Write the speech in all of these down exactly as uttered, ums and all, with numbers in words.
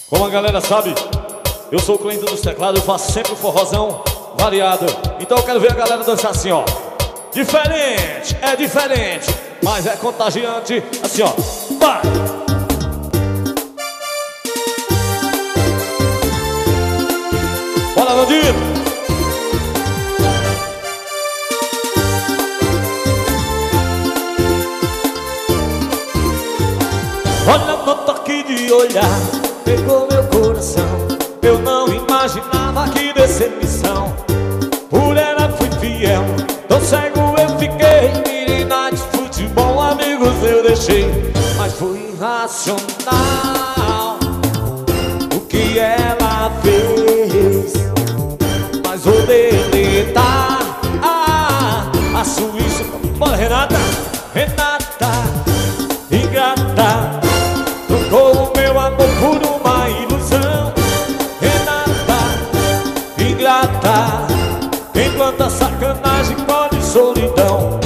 Como a galera sabe, eu sou o Cleiton dos teclados, eu faço sempre o forrozão variado. Então eu quero ver a galera dançar assim, ó. Diferente, é diferente, mas é contagiante. Assim, ó, vai! Bora, bandido! Olha no toque de olhar, pegou meu coração. Eu não imaginava que decepção. Por ela fui fiel, tão cego eu fiquei. Menina de futebol, amigos eu deixei. Mas fui irracional o que ela fez. Mas vou deletar ah, a Suíça. Bora, Renata, Renata, ingrata. Trocou o meu amor por uma ilusão. Renata, ingrata. Quem planta sacanagem colhe solidão.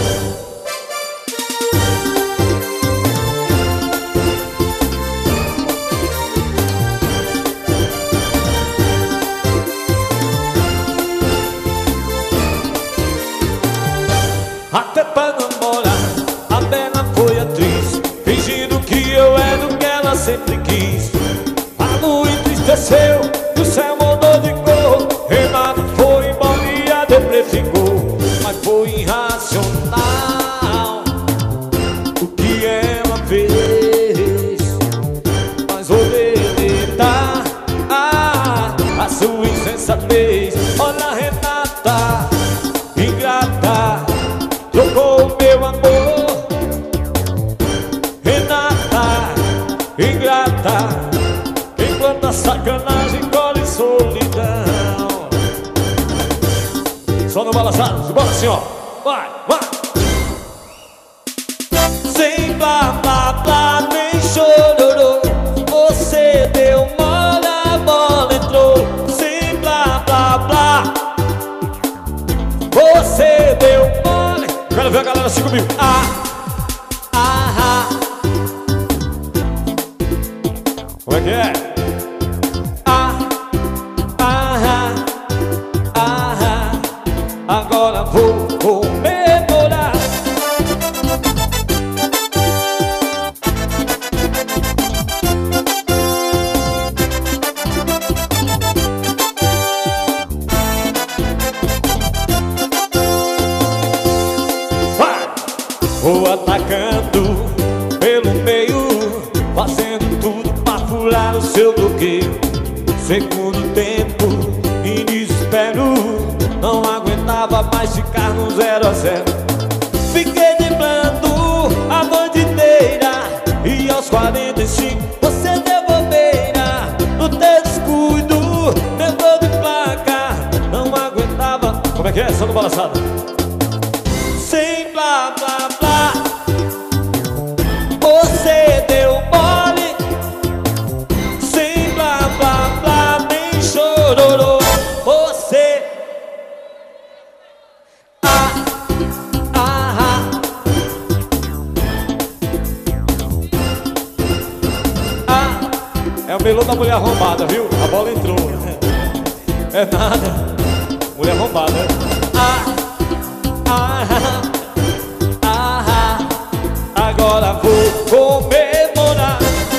Até pra namorar, a Bela foi atriz, fingindo que eu era o que ela sempre quis. A lua entristeceu, o céu mudou de cor. Renato foi embora e a deprê ficou. Mas foi irracional o que ela fez. Mas vou deletar ah, a sua insensatez. Olha, Renata, ingrata, trocou o meu amor. Renata, ingrata, quem planta sacanagem colhe solidão. Só no balançado, bora assim, ó. Vai, vai. Sem blá, blá, blá, nem chororô. Você deu mole, a bola entrou. Sem blá, blá, blá, você deu mole. Quero ver a galera assim comigo. Ah, ah, ah. Como é que é? Ah, ah, ah, ah. Agora vou comemorar. Vai! Vou atacando pelo meio, fazendo tudo pra furar o seu bloqueio. Segundo tempo, em desespero, não aguentava mais ficar no zero a zero. Fiquei driblando a noite inteira e aos quarenta e cinco você deu bobeira. No teu descuido, meu gol de placa, não aguentava. Como é que é? Só no balançado. Sem blá, blá, blá, você deu mole. Sem blá, blá, blá, nem chororô. Você ah, ah, ah. Ah, é o melô da mulher arrombada, viu? A bola entrou. É nada. Mulher arrombada, né? Ah, ah, ah, ah. Agora vou comemorar.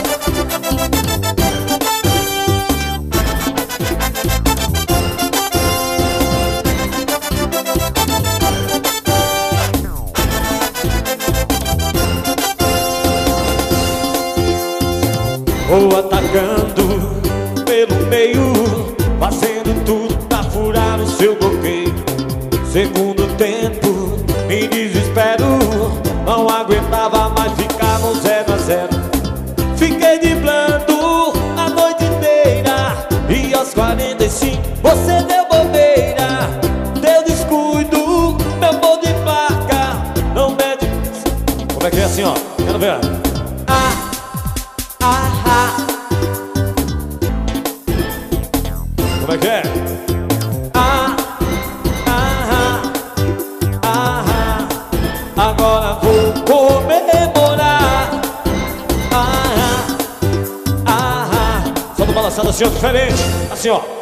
Vou atacando pelo meio, fazendo tudo pra furar o seu bloqueio. Segundo tempo, em desespero, não aguentava mais ficar no zero a zero. Fiquei driblando a noite inteira e aos quarenta e cinco você deu bobeira. Deu descuido, meu gol de placa, não mede. Como é que é assim, ó? Quero ver. Ah, ah, ah. Como é que é? Ah, ah, ah, ah. Agora vou comemorar. Ah, ah, ah. Só no balanço. passada assim, ó, diferente. Assim, ó.